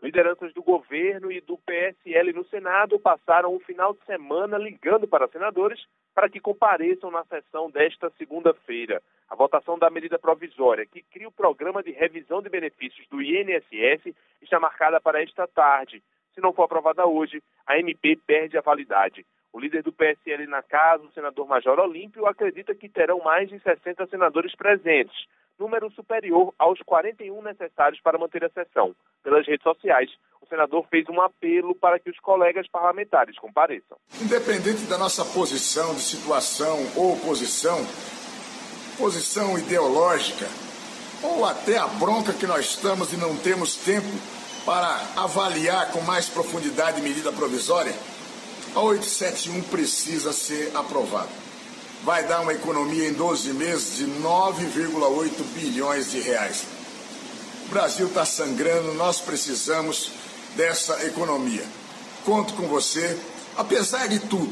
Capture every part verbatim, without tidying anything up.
Lideranças do governo e do P S L no Senado passaram o final de semana ligando para senadores para que compareçam na sessão desta segunda-feira. A votação da medida provisória que cria o programa de revisão de benefícios do I N S S está marcada para esta tarde. Se não for aprovada hoje, a M P perde a validade. O líder do P S L na casa, o senador Major Olímpio, acredita que terão mais de sessenta senadores presentes, número superior aos quarenta e um necessários para manter a sessão. Pelas redes sociais, o senador fez um apelo para que os colegas parlamentares compareçam. Independente da nossa posição de situação ou oposição, posição ideológica, ou até a bronca que nós estamos e não temos tempo para avaliar com mais profundidade medida provisória, a oitocentos e setenta e um precisa ser aprovada. Vai dar uma economia em doze meses de nove vírgula oito bilhões de reais. O Brasil está sangrando, nós precisamos dessa economia. Conto com você, apesar de tudo.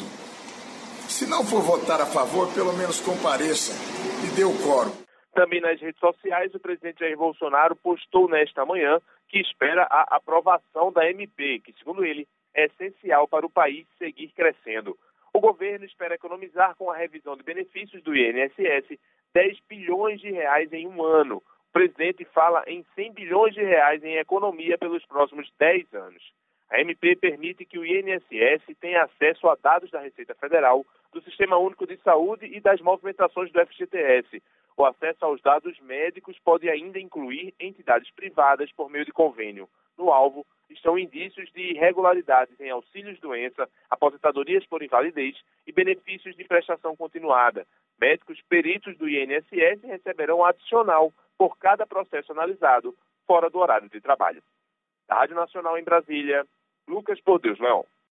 Se não for votar a favor, pelo menos compareça e dê o quórum. Também nas redes sociais, o presidente Jair Bolsonaro postou nesta manhã que espera a aprovação da M P, que, segundo ele, é essencial para o país seguir crescendo. O governo espera economizar com a revisão de benefícios do I N S S dez bilhões de reais em um ano. O presidente fala em cem bilhões de reais em economia pelos próximos dez anos. A M P permite que o I N S S tenha acesso a dados da Receita Federal, do Sistema Único de Saúde e das movimentações do F G T S. O acesso aos dados médicos pode ainda incluir entidades privadas por meio de convênio. No alvo estão indícios de irregularidades em auxílios-doença, aposentadorias por invalidez e benefícios de prestação continuada. Médicos peritos do I N S S receberão adicional por cada processo analisado, fora do horário de trabalho. Da Rádio Nacional em Brasília, Lucas Por Deus Leão.